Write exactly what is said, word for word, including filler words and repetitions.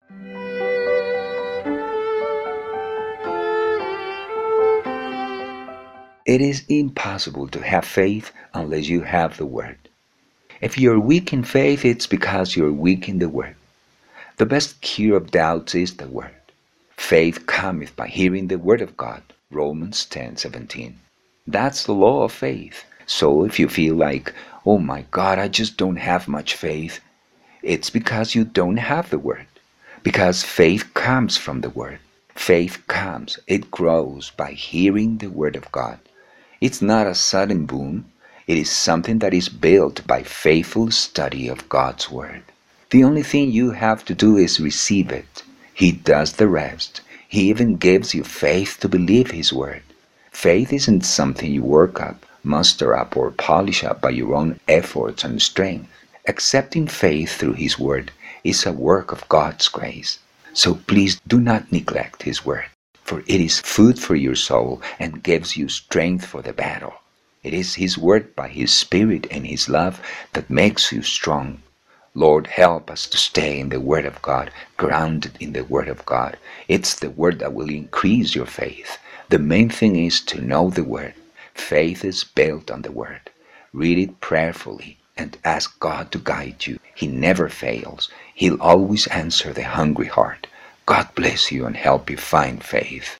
It is impossible to have faith unless you have the Word. If you're weak in faith, it's because you're weak in the Word. The best cure of doubts is the Word. Faith cometh by hearing the Word of God. Romans ten seventeen. That's the law of faith. So if you feel like, oh my God, I just don't have much faith, it's because you don't have the Word. Because faith comes from the Word. Faith comes, it grows by hearing the Word of God. It's not a sudden boom. It is something that is built by faithful study of God's Word. The only thing you have to do is receive it. He does the rest. He even gives you faith to believe His Word. Faith isn't something you work up, muster up, or polish up by your own efforts and strength. Accepting faith through His Word is a work of God's grace. So please do not neglect His Word, for it is food for your soul and gives you strength for the battle. It is His Word by His Spirit and His love that makes you strong. Lord, help us to stay in the Word of God, grounded in the Word of God. It's the Word that will increase your faith. The main thing is to know the Word. Faith is built on the Word. Read it prayerfully and ask God to guide you. He never fails. He'll always answer the hungry heart. God bless you and help you find faith.